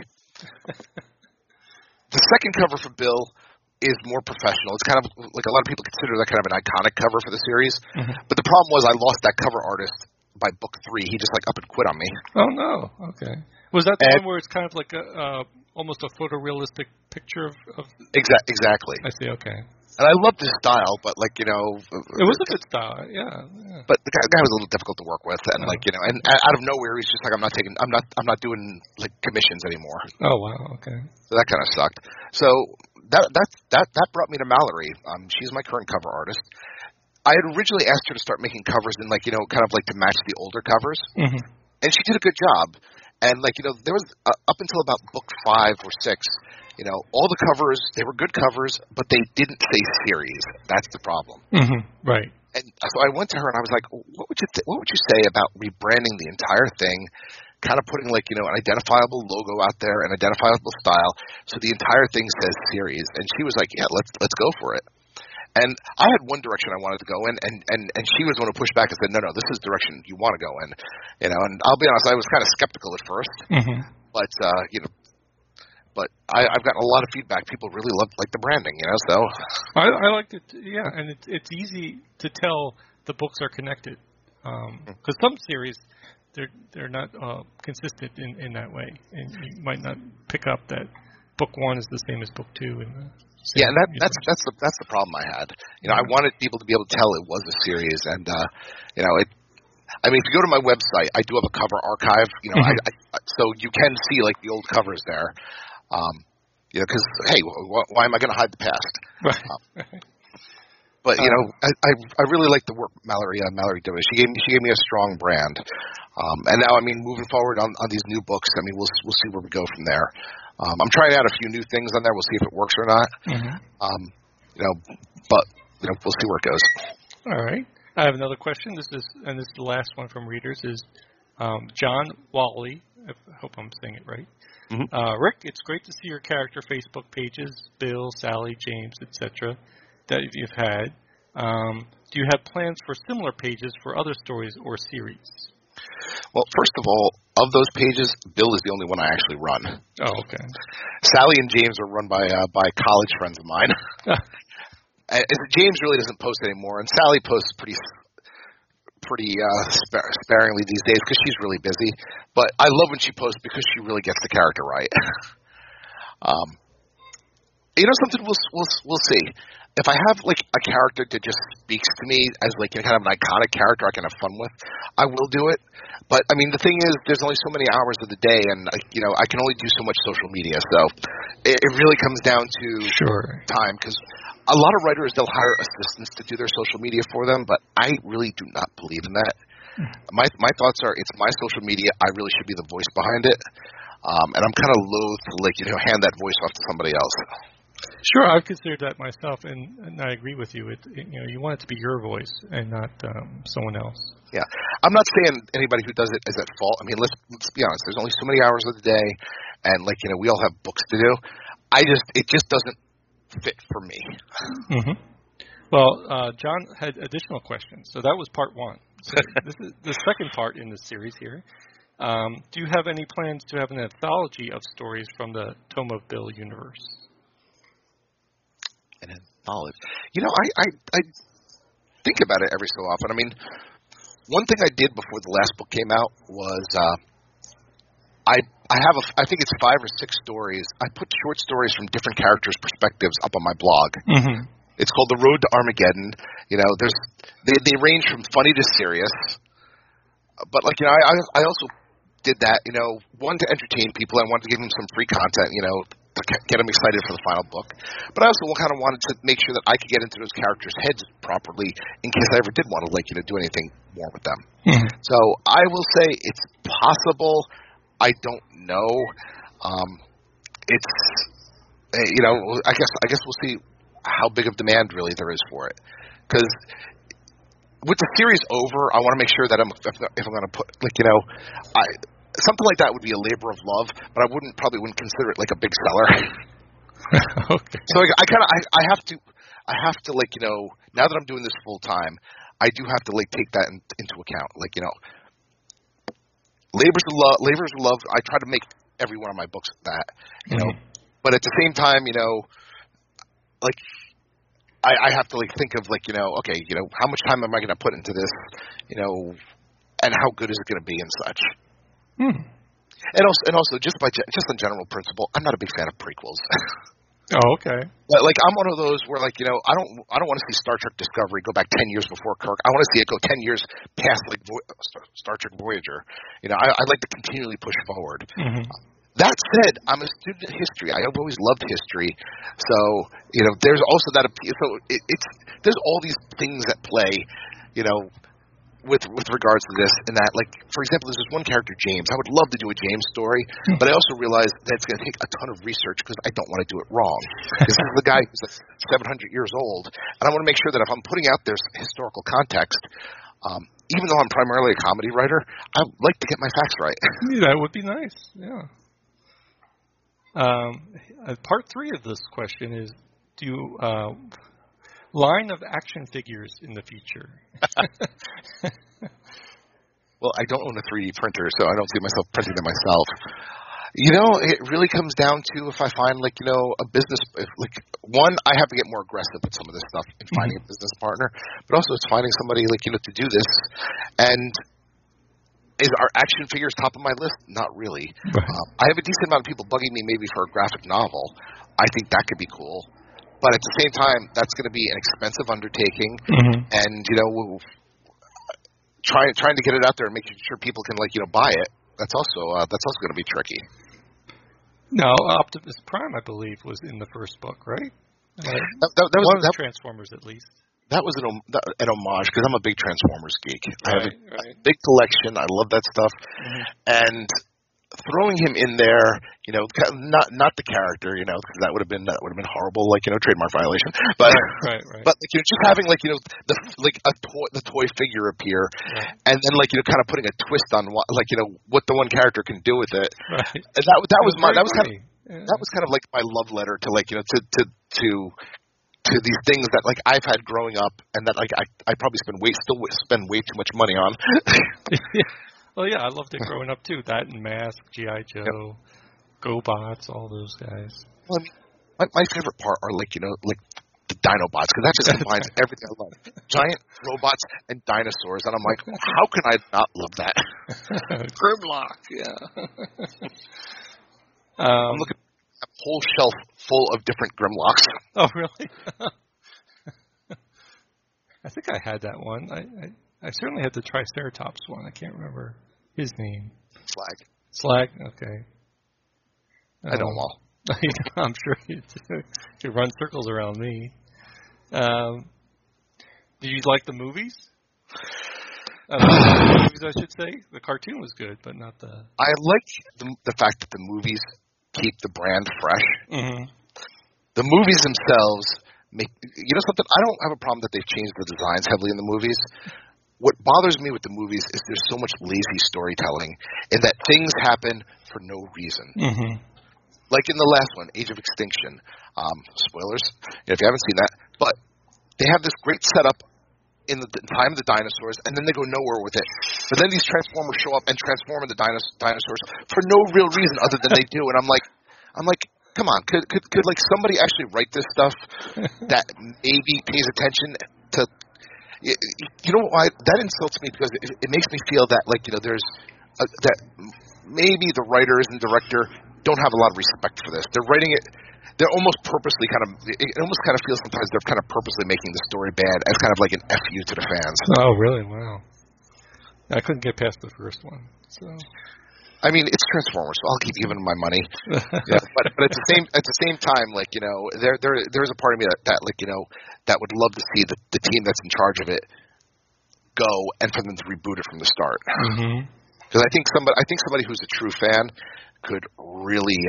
B: The second cover for Bill is more professional. It's kind of like, a lot of people consider that kind of an iconic cover for the series.
A: Mm-hmm.
B: But the problem was I lost that cover artist by book 3. He just, like, up and quit on me.
A: Oh, no. Okay. Was that the one where it's kind of like almost a photorealistic picture of...
B: Exactly.
A: I see, okay.
B: And I loved his style, but, like, you know...
A: It was a good style, yeah.
B: But the guy was a little difficult to work with, and, like, you know, and out of nowhere, he's just like, I'm not doing, like, commissions anymore.
A: Oh, wow, okay.
B: So that kind of sucked. So that brought me to Mallory. She's my current cover artist. I had originally asked her to start making covers in, like, you know, kind of like to match the older covers.
A: Mm-hmm.
B: And she did a good job. And, like, you know, there was, up until about book 5 or 6, you know, all the covers, they were good covers, but they didn't say series. That's the problem.
A: Mm-hmm. Right.
B: And so I went to her and I was like, what would you say about rebranding the entire thing, kind of putting, like, you know, an identifiable logo out there, an identifiable style, so the entire thing says series? And she was like, yeah, let's go for it. And I had one direction I wanted to go in, and she was the one who pushed back and said, no, this is the direction you want to go in. You know, and I'll be honest, I was kind of skeptical at first,
A: mm-hmm.
B: but, you know, but I've gotten a lot of feedback. People really like the branding, you know, so.
A: I liked it, yeah, and it's easy to tell the books are connected. Because some series, they're not consistent in that way, and you might not pick up that book 1 is the same as book 2 and
B: Yeah, and that's the problem I had. I wanted people to be able to tell it was a series, and it. I mean, if you go to my website, I do have a cover archive. So you can see like the old covers there. Because hey, why am I going to hide the past?
A: Right.
B: But I really like the work Mallory did. She gave me a strong brand, and now moving forward on these new books, we'll see where we go from there. I'm trying out a few new things on there. We'll see if it works or not. But we'll see where it goes.
A: All right. I have another question. This is the last one from readers. Is John Wally? I hope I'm saying it right.
B: Mm-hmm.
A: Rick, it's great to see your character Facebook pages, Bill, Sally, James, etc. that you've had. Do you have plans for similar pages for other stories or series?
B: Well, first of all, of those pages, Bill is the only one I actually run.
A: Oh, okay.
B: Sally and James are run by college friends of mine. James really doesn't post anymore, and Sally posts pretty sparingly these days because she's really busy. But I love when she posts because she really gets the character right. Something we'll see. If I have like a character that just speaks to me as like kind of an iconic character I can have fun with, I will do it. But the thing is, there's only so many hours of the day, and I can only do so much social media. So it really comes down to time, because a lot of writers, they'll hire assistants to do their social media for them, but I really do not believe in that. My thoughts are, it's my social media. I really should be the voice behind it, and I'm kind of loath to hand that voice off to somebody else.
A: Sure, I've considered that myself, and I agree with you. You want it to be your voice and not someone else.
B: Yeah, I'm not saying anybody who does it is at fault. Let's be honest. There's only so many hours of the day, and we all have books to do. It just doesn't fit for me.
A: Mm-hmm. Well, John had additional questions, so that was part one. So this is the second part in the series here. Do you have any plans to have an anthology of stories from the Tome of Bill universe?
B: An anthology. I think about it every so often. One thing I did before the last book came out was I think it's 5 or 6 stories. I put short stories from different characters' perspectives up on my blog. Mm-hmm. It's called The Road to Armageddon. They range from funny to serious. But I also did that, one, to entertain people. I wanted to give them some free content, to get them excited for the final book. But I also kind of wanted to make sure that I could get into those characters' heads properly in case I ever did want to do anything more with them. Mm-hmm. So I will say it's possible. I don't know. It's I guess we'll see how big of demand really there is for it. Because with the series over, I want to make sure that if I'm going to put something like that would be a labor of love, but I probably wouldn't consider it like a big seller.
A: Okay. So
B: I have to now that I'm doing this full time, I do have to take that into account. Labors of love. I try to make every one of my books that, but at the same time, I have to think of okay, how much time am I going to put into this, and how good is it going to be and such. And also just on general principle, I'm not a big fan of prequels.
A: Oh, okay.
B: I'm one of those where I don't want to see Star Trek Discovery go back 10 years before Kirk. I want to see it go 10 years past Star Trek Voyager. I'd like to continually push forward. Mm-hmm. That said, I'm a student of history. I have always loved history, so there's also that. So there's all these things at play, with regards to this, and that, for example, there's this one character, James. I would love to do a James story, but I also realize that it's going to take a ton of research because I don't want to do it wrong. This is the guy who's 700 years old, and I want to make sure that if I'm putting out this historical context, even though I'm primarily a comedy writer, I like to get my facts right.
A: Yeah, that would be nice, yeah. Part 3 of this question is, do you line of action figures in the future?
B: Well, I don't own a 3D printer, so I don't see myself printing them myself. It really comes down to if I find a business. One, I have to get more aggressive with some of this stuff in finding a business partner, but also it's finding somebody to do this. And is our action figures top of my list? Not really. Right. I have a decent amount of people bugging me maybe for a graphic novel. I think that could be cool. but at the same time, that's going to be an expensive undertaking, and trying to get it out there and making sure people can buy it. That's also going to be tricky.
A: No, Optimus Prime, I believe, was in the first book, right?
B: That was
A: one of the Transformers, at least.
B: That was an homage, because I'm a big Transformers geek. I have
A: a
B: big collection. I love that stuff. And throwing him in there, not the character, because that would have been horrible, trademark violation. But but just having the toy figure appear, and then kind of putting a twist on what the one character can do with it.
A: Right.
B: And that was kind of like my love letter to to these things that I've had growing up, and that I probably still spend way too much money on.
A: Well, yeah, I loved it growing up too. That and Mask, G.I. Joe, GoBots, all those guys.
B: Well, I mean, my favorite part are the Dinobots, because that just combines everything I love: giant robots and dinosaurs. And I'm like, how can I not love that?
A: Grimlock, yeah.
B: I'm looking at a whole shelf full of different Grimlocks.
A: Oh, really? I think I had that one. I certainly had the Triceratops one. I can't remember his name. Slag. Okay.
B: I know them all.
A: I'm sure you run circles around me. Did you like the movies? The movies, I should say. The cartoon was good, but not the.
B: I like the fact that the movies keep the brand fresh. The movies themselves make something. I don't have a problem that they've changed the designs heavily in the movies. What bothers me with the movies is there's so much lazy storytelling, in that things happen for no reason. Like in the last one, Age of Extinction. Spoilers if you haven't seen that, but they have this great setup in the time of the dinosaurs, and then they go nowhere with it. But then these Transformers show up and transform into dinosaurs for no real reason other than they do. And I'm like, come on, could somebody actually write this stuff that maybe pays attention to? You know why that insults me? Because it makes me feel that there's that maybe the writers and director don't have a lot of respect for this. They're writing it. They're almost purposely it almost kind of feels sometimes they're kind of purposely making the story bad as kind of like an FU to the fans.
A: Oh, really? Wow. I couldn't get past the first one. So.
B: I mean, it's Transformers, so I'll keep giving them my money. But at the same time, there's a part of me that would love to see the team that's in charge of it go and for them to reboot it from the start. Because I think somebody who's a true fan could really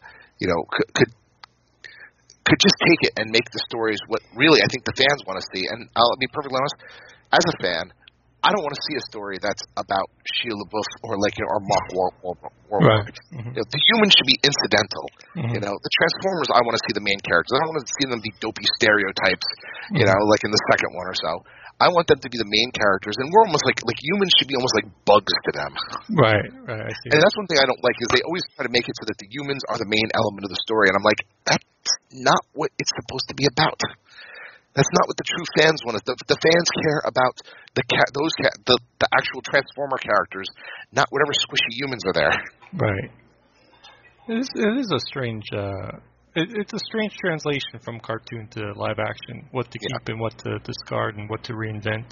B: could just take it and make the stories what really I think the fans want to see. And I'll be perfectly honest, as a fan, I don't want to see a story that's about Shia LaBeouf or Mark Wahlberg. The humans should be incidental. The Transformers, I want to see the main characters. I don't want to see them be dopey stereotypes. Like in the second one or so. I want them to be the main characters, and we're almost like humans should be almost like bugs to them.
A: Right. I see.
B: And that's one thing I don't like is they always try to make it so that the humans are the main element of the story, and I'm like, that's not what it's supposed to be about. That's not what the true fans want. The fans care about the actual Transformer characters, not whatever squishy humans are there.
A: Right. It is a strange. It's a strange translation from cartoon to live action. What to keep and what to discard and what to reinvent.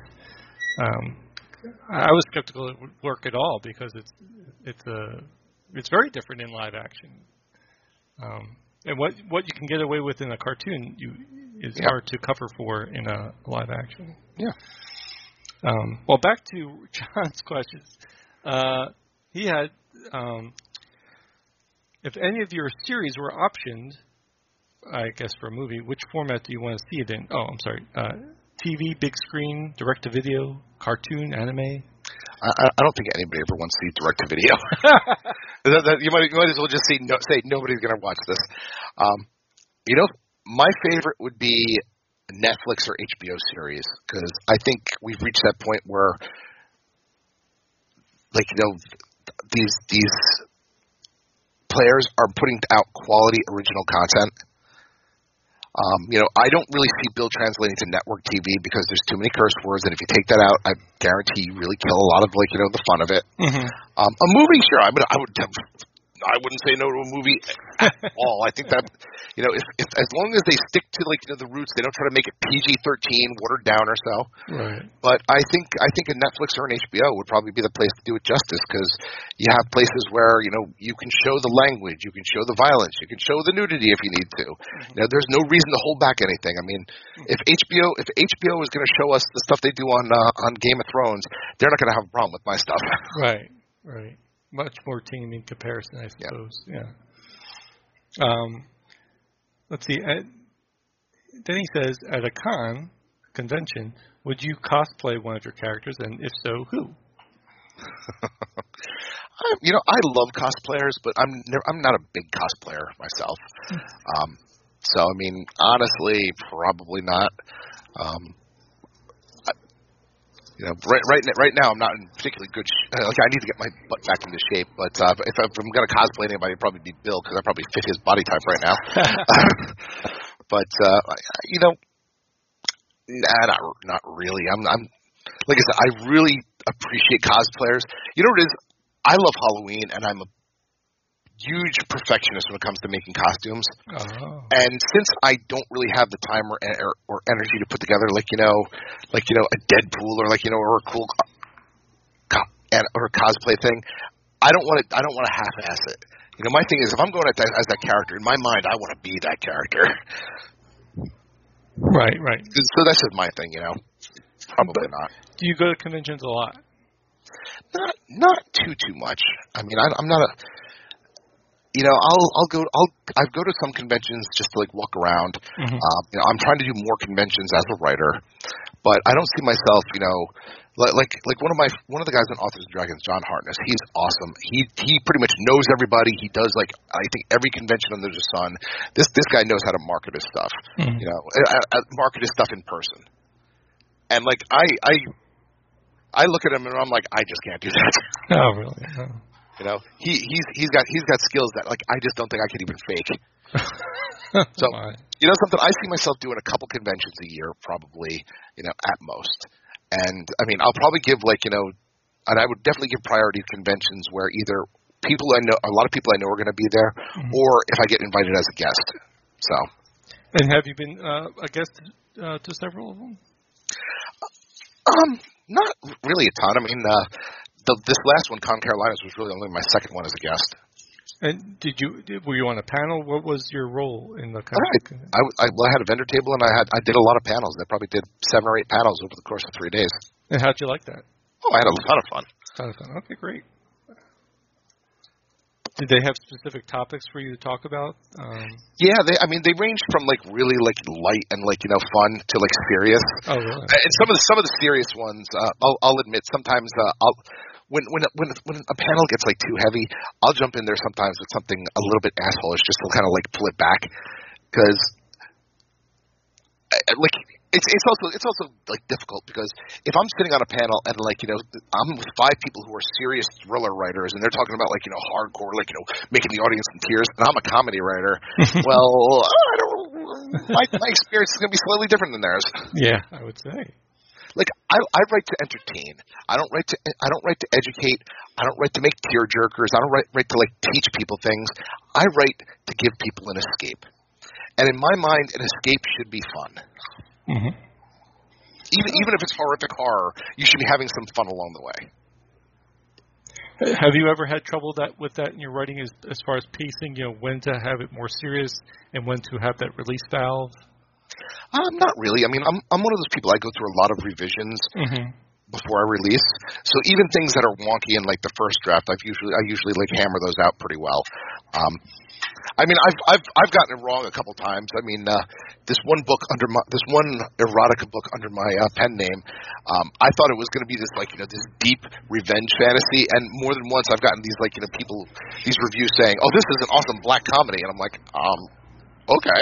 A: I was skeptical it would work at all because it's very different in live action. And what you can get away with in a cartoon is hard to cover for in a live action.
B: Yeah.
A: Well, back to John's questions. He had, if any of your series were optioned, I guess for a movie, which format do you want to see it in? Oh, I'm sorry. TV, big screen, direct-to-video, cartoon, anime?
B: I don't think anybody ever wants to see direct-to-video. You might as well just say nobody's going to watch this. My favorite would be Netflix or HBO series, because I think we've reached that point where, these players are putting out quality original content. I don't really see Bill translating to network TV because there's too many curse words, and if you take that out, I guarantee you really kill a lot of the fun of it. A movie, sure, I would have I wouldn't say no to a movie at all. I think that, if as long as they stick to the roots, they don't try to make it PG-13, watered down or so.
A: Right.
B: But I think a Netflix or an HBO would probably be the place to do it justice, because you have places where you can show the language, you can show the violence, you can show the nudity if you need to. There's no reason to hold back anything. I mean, if HBO is going to show us the stuff they do on Game of Thrones, they're not going to have a problem with my stuff.
A: Right. Right. Much more tame in comparison, I suppose. Yeah. Let's see. Then he says, at a convention, would you cosplay one of your characters, and if so, who?
B: I love cosplayers, but I'm not a big cosplayer myself. So I mean, honestly, probably not. Right now I'm not in particularly good. I need to get my butt back into shape. But if I'm going to cosplay anybody, it'd probably be Bill, because I probably fit his body type right now. But not really. I'm like I said, I really appreciate cosplayers. You know what it is? I love Halloween, and I'm a huge perfectionist when it comes to making costumes.
A: Oh.
B: And since I don't really have the time or energy to put together a Deadpool or or a cool or a cosplay thing, I don't want to half-ass it. My thing is, if I'm going as that character, in my mind, I want to be that character.
A: Right.
B: So that's just my thing, Probably not.
A: Do you go to conventions a lot?
B: Not too much. I mean, I'm not a. I'll go to some conventions just to walk around.
A: Mm-hmm.
B: I'm trying to do more conventions as a writer, but I don't see myself, like one of the guys in Authors and Dragons, John Hartness. He's awesome. He pretty much knows everybody. He does I think every convention under the sun. This guy knows how to market his stuff.
A: Mm-hmm.
B: Market his stuff in person. And I look at him and I'm like, I just can't do that.
A: Oh, really? Oh.
B: He's got skills that I just don't think I could even fake. So something, I see myself doing a couple conventions a year, probably, at most. And I mean, I'll probably give and I would definitely give priority to conventions where either a lot of people I know are going to be there, mm-hmm. or if I get invited as a guest. So.
A: And have you been a guest to several of them?
B: Not really a ton. I mean, this last one, Con Carolinas, was really only my second one as a guest.
A: And were you on a panel? What was your role in the convention?
B: I had a vendor table, and I did a lot of panels. I probably did 7 or 8 panels over the course of 3 days.
A: And how'd you like that?
B: Oh, I had a ton of fun.
A: Okay, great. Did they have specific topics for you to talk about?
B: Yeah, they ranged from really light and fun to serious.
A: Oh, really?
B: And some of the serious ones, I'll admit, sometimes when a panel gets too heavy, I'll jump in there sometimes with something a little bit assholeish just to kind of pull it back, because it's also difficult, because if I'm sitting on a panel and I'm with 5 people who are serious thriller writers, and they're talking about hardcore, making the audience in tears, and I'm a comedy writer, well, I don't. My experience is going to be slightly different than theirs.
A: Yeah, I would say.
B: I write to entertain. I don't write to educate. I don't write to make tear jerkers. I don't write to teach people things. I write to give people an escape. And in my mind, an escape should be fun.
A: Mm-hmm.
B: Even if it's horrific horror, you should be having some fun along the way.
A: Have you ever had trouble with that in your writing, as far as pacing? When to have it more serious and when to have that release valve?
B: Not really. I mean, I'm one of those people. I go through a lot of revisions
A: mm-hmm.
B: before I release. So even things that are wonky in the first draft, I usually hammer those out pretty well. I mean, I've gotten it wrong a couple times. I mean, this one erotica book under my pen name, I thought it was going to be this this deep revenge fantasy, and more than once I've gotten these people, these reviews saying, "Oh, this is an awesome black comedy," and I'm like, okay.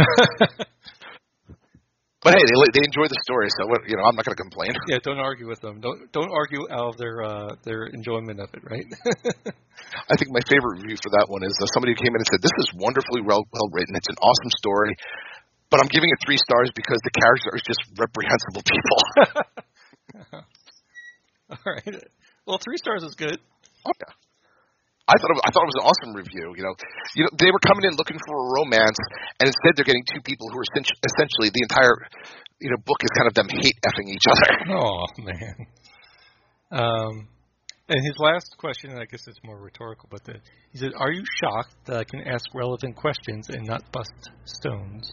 B: But hey, they enjoy the story, so I'm not going to complain.
A: Yeah, don't argue with them. Don't argue out of their enjoyment of it, right?
B: I think my favorite review for that one is somebody who came in and said, "This is wonderfully well written. It's an awesome story, but I'm giving it 3 stars because the characters are just reprehensible people."
A: All right. Well, 3 stars is good.
B: Oh yeah. I I thought it was an awesome review. They were coming in looking for a romance, and instead they're getting two people who are essentially the entire book is kind of them hate effing each other.
A: Oh man. And his last question, and I guess it's more rhetorical, but he said, "Are you shocked that I can ask relevant questions and not bust stones?"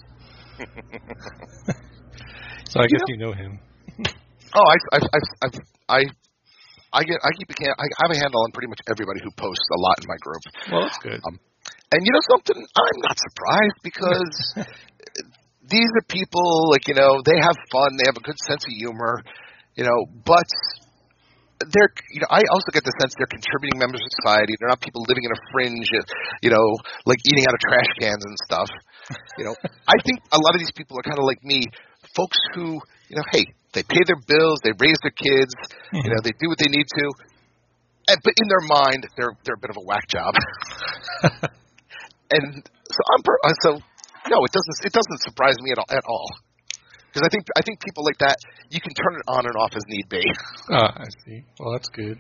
A: So I guess you know him.
B: Oh, I have a handle on pretty much everybody who posts a lot in my group.
A: Well, that's good.
B: And you know something? I'm not surprised because these are people they have fun, they have a good sense of humor, but they're I also get the sense they're contributing members of society. They're not people living in a fringe, like eating out of trash cans and stuff. I think a lot of these people are kind of like me, folks who hey, they pay their bills, they raise their kids, they do what they need to, but in their mind, they're a bit of a whack job. And so no, it doesn't surprise me at all, because I think people like that, you can turn it on and off as need be.
A: I see. Well, that's good.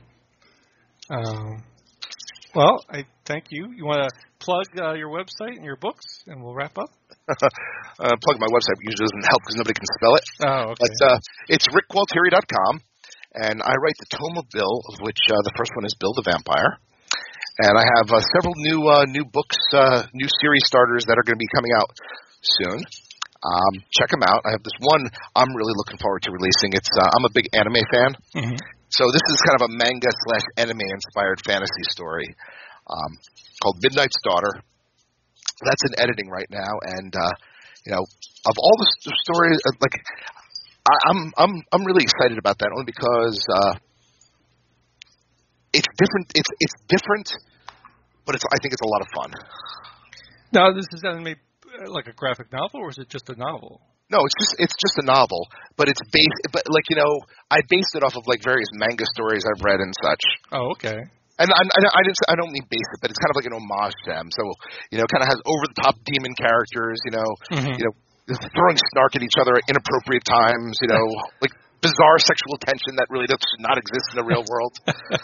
A: Well, I thank you. You want to plug your website and your books, and we'll wrap up?
B: Plug my website usually doesn't help because nobody can spell it.
A: Oh, okay.
B: But it's rickgualtieri.com, and I write the Tome of Bill, of which the first one is Bill the Vampire. And I have several new books, new series starters that are going to be coming out soon. Check them out. I have this one I'm really looking forward to releasing. I'm a big anime fan, so this is kind of a manga/anime-inspired fantasy story called Midnight's Daughter. That's in editing right now, and of all the stories, I'm really excited about that only because it's different. It's different, but I think it's a lot of fun.
A: Now, this is anime like a graphic novel, or is it just a novel?
B: No, it's just a novel, but it's based. But I based it off of various manga stories I've read and such.
A: Oh, okay.
B: And I don't mean base it, but it's kind of like an homage to them. So kind of has over the top demon characters. Throwing snark at each other at inappropriate times. Like bizarre sexual tension that really does not exist in the real world.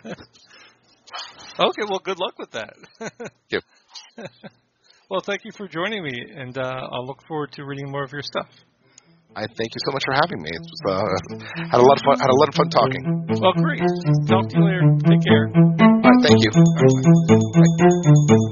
A: Okay, well, good luck with that.
B: Yep.
A: Well, thank you for joining me, and I'll look forward to reading more of your stuff.
B: I thank you so much for having me. It was, had a lot of fun talking.
A: Well, great. Talk to you later. Take care.
B: All right, thank you. Bye.